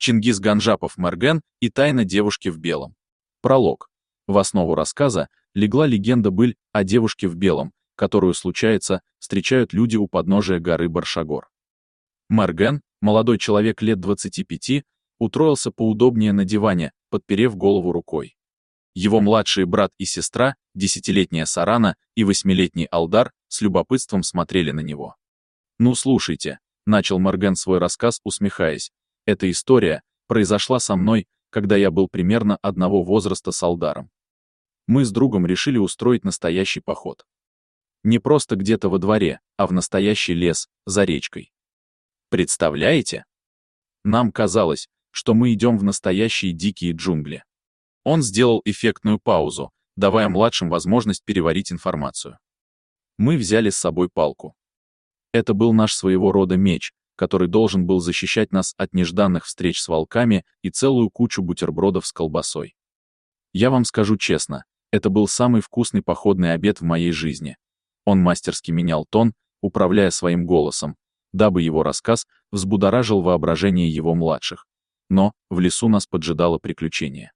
Чингис Ганжапов Марген и тайна девушки в белом. Пролог. В основу рассказа легла легенда-быль о девушке в белом, которую, случается, встречают люди у подножия горы Баршагор. Марген, молодой человек лет 25, устроился поудобнее на диване, подперев голову рукой. Его младший брат и сестра, 10-летняя Сарана и 8-летний Алдар, с любопытством смотрели на него. «Ну слушайте», — начал Марген свой рассказ, усмехаясь, «эта история произошла со мной, когда я был примерно одного возраста с Алдаром. Мы с другом решили устроить настоящий поход. Не просто где-то во дворе, а в настоящий лес, за речкой. Представляете? Нам казалось, что мы идем в настоящие дикие джунгли». Он сделал эффектную паузу, давая младшим возможность переварить информацию. Мы взяли с собой палку. Это был наш своего рода меч, который должен был защищать нас от нежданных встреч с волками и целую кучу бутербродов с колбасой. Я вам скажу честно, это был самый вкусный походный обед в моей жизни. Он мастерски менял тон, управляя своим голосом, дабы его рассказ взбудоражил воображение его младших. Но в лесу нас поджидало приключение.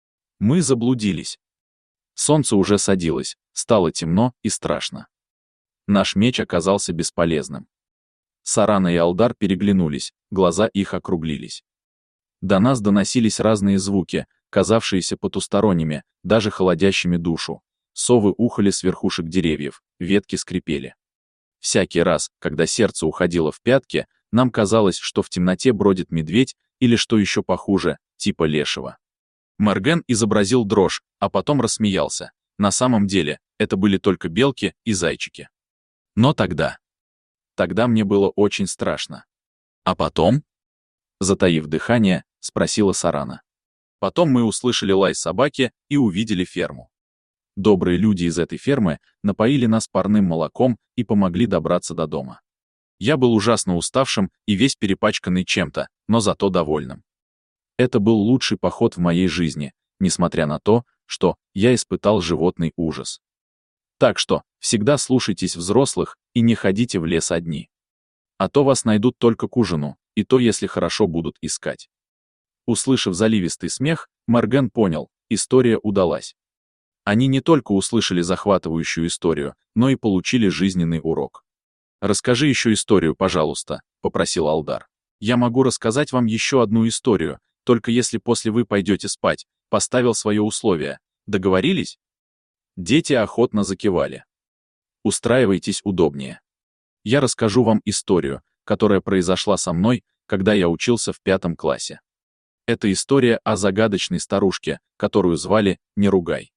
Мы заблудились. Солнце уже садилось, стало темно и страшно. Наш меч оказался бесполезным. Сарана и Алдар переглянулись, глаза их округлились. До нас доносились разные звуки, казавшиеся потусторонними, даже холодящими душу. Совы ухали с верхушек деревьев, ветки скрипели. Всякий раз, когда сердце уходило в пятки, нам казалось, что в темноте бродит медведь или, что еще похуже, типа лешего. Марген изобразил дрожь, а потом рассмеялся. На самом деле, это были только белки и зайчики. Но тогда мне было очень страшно. А потом? Затаив дыхание, спросила Сарана. Потом мы услышали лай собаки и увидели ферму. Добрые люди из этой фермы напоили нас парным молоком и помогли добраться до дома. Я был ужасно уставшим и весь перепачканный чем-то, но зато довольным. Это был лучший поход в моей жизни, несмотря на то, что я испытал животный ужас. Так что, всегда слушайтесь взрослых и не ходите в лес одни. А то вас найдут только к ужину, и то, если хорошо будут искать. Услышав заливистый смех, Марген понял, история удалась. Они не только услышали захватывающую историю, но и получили жизненный урок. «Расскажи еще историю, пожалуйста», — попросил Алдар. «Я могу рассказать вам еще одну историю, только если после вы пойдете спать», — поставил свое условие. Договорились? Дети охотно закивали. «Устраивайтесь удобнее. Я расскажу вам историю, которая произошла со мной, когда я учился в 5 классе. Это история о загадочной старушке, которую звали Неругай.